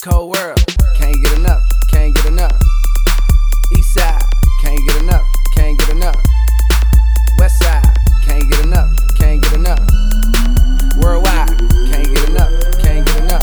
Cold world, can't get enough, can't get enough. East side, can't get enough, can't get enough. West side, can't get enough, can't get enough. Worldwide, can't get enough, can't get enough.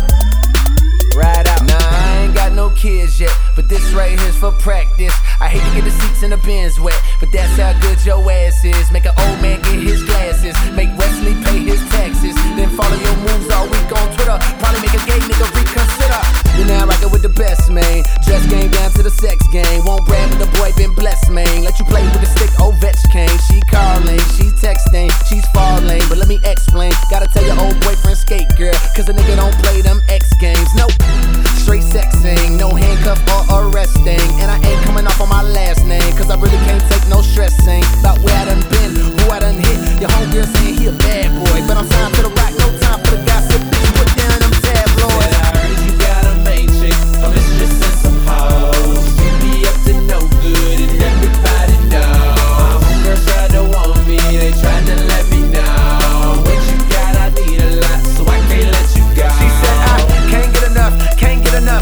Ride out. Nah, I ain't got no kids yet, but this right here's for practice. I hate to get the seats in the bins wet, but that's how good your ass is. Make an old man get his glasses, make Wesley pay his taxes, then follow your moves all week on Twitter. Probably make a gay nigga reconsider. You're now rockin' with the best, man. Dress game down to the sex game. Won't brag, but the boy been blessed, man. Let you play with the stick, Ovechkin. She calling, she texting, she's falling. But let me explain. Gotta tell your old boyfriend skate, girl, cause a nigga don't play them X games. Nope, straight sexing, no handcuff or arresting. And I ain't coming off on my last name, cause I really can't take no stressing about where I done been, who I done hit. Your homegirl saying he a bad boy, but I'm signed to the rock, no time for the gossip. Bitch, put down them tabloids. I heard you got a main chick, a mistress and some hoes. You be up to no good and everybody know. My homegirls tried to want me, they tried to let me know. What you got, I need a lot, so I can't let you go. She said I can't get enough, can't get enough.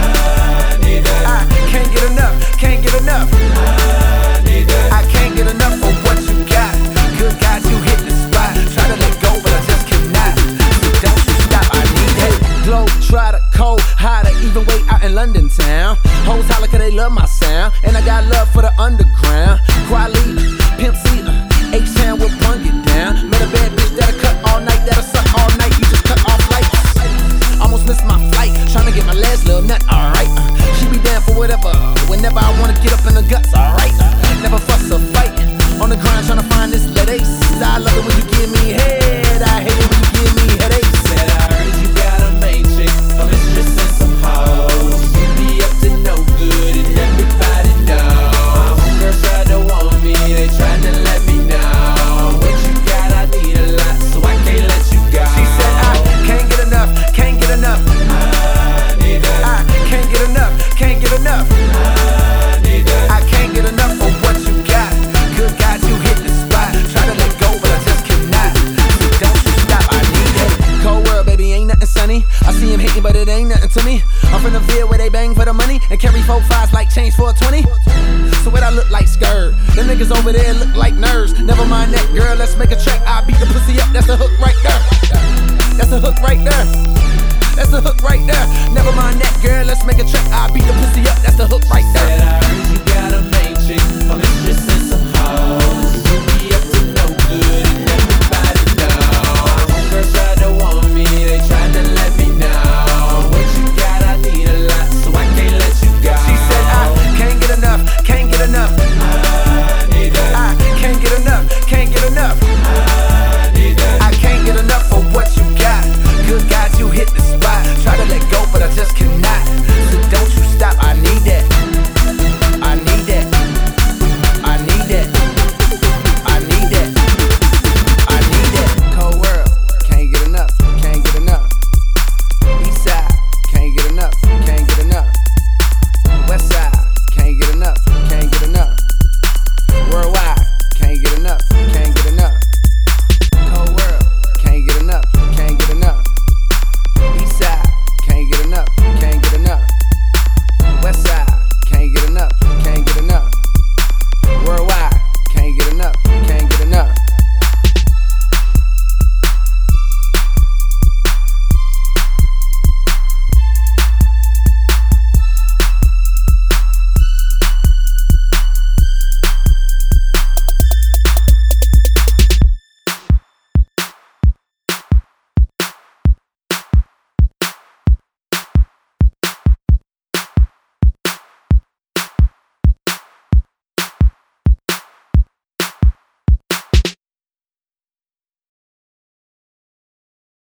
I need that. I can't get enough, can't get enough. I need that. I can't get enough of what you got. Good God, you hit the spot. Try to let go, but I just cannot. So don't you stop, I need it. Glow, try to cold, hotter, even way out in London town. Hoes holler 'cause they love my sound, and I got love for the underground. Quality, Pimp C, H-Town will bung it down. Met a bad bitch that'll cut all night, that'll suck all night. You just cut off lights. Almost missed my flight, tryna get my last little nut, alright. She be down for whatever, whenever I wanna get up in the guts, alright. Never fuss or fight, on the grind tryna find this lead ace. I love it when you give me head, I hate it when you give me headaches. Said I heard you got a main chick, a mistress and some hoes. You be up to no good and everybody know. My homegirls tried to want me, they tried to let me know. What you got, I need a lot, so I can't let you go. She said I can't get enough, can't get enough. I need that. I can't get enough, can't get enough. I need that. I can't get enough of what you got. Good God, you hit the spot. Try to let go, but I just cannot. So don't you stop, I need it. Cold world, baby, ain't nothing sunny. I see him hating, but it ain't nothing to me. I'm from the Ville where they bang for the money and carry 4 5s like change for a 20. So what I look like skirt? Them niggas over there look like nerds. Never mind that, girl, let's make a track. I beat the pussy up, that's the hook right there. That's the hook right there. That's the hook right there. Never mind that, girl, let's make a track. I beat the